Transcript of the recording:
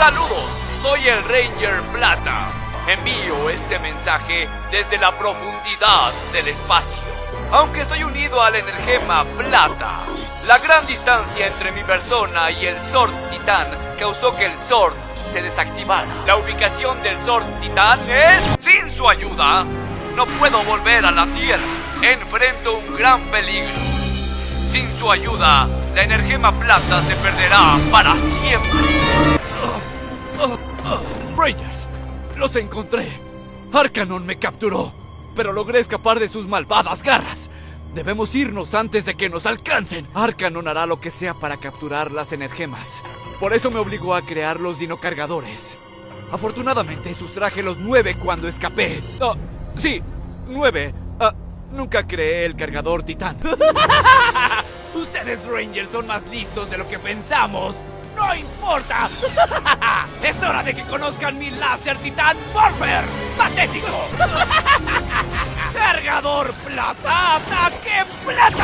Saludos, soy el Ranger Plata. Envío este mensaje desde la profundidad del espacio. Aunque estoy unido al Energema Plata, la gran distancia entre mi persona y el Sword Titán causó que el Sword se desactivara. La ubicación del Sword Titán es... Sin su ayuda, no puedo volver a la Tierra. Enfrento un gran peligro. Sin su ayuda, la Energema Plata se perderá para siempre. Rangers, los encontré. Arcanon me capturó, pero logré escapar de sus malvadas garras. Debemos irnos antes de que nos alcancen. Arcanon hará lo que sea para capturar las energemas. Por eso me obligó a crear los dinocargadores. Afortunadamente sustraje los 9 cuando escapé. Sí, 9. Nunca creé el cargador titán. Ustedes Rangers son más listos de lo que pensamos. ¡No importa! ¡Es hora de que conozcan mi láser titán Morpher! ¡Patético! ¡Cargador plata! ¡Ataque plata!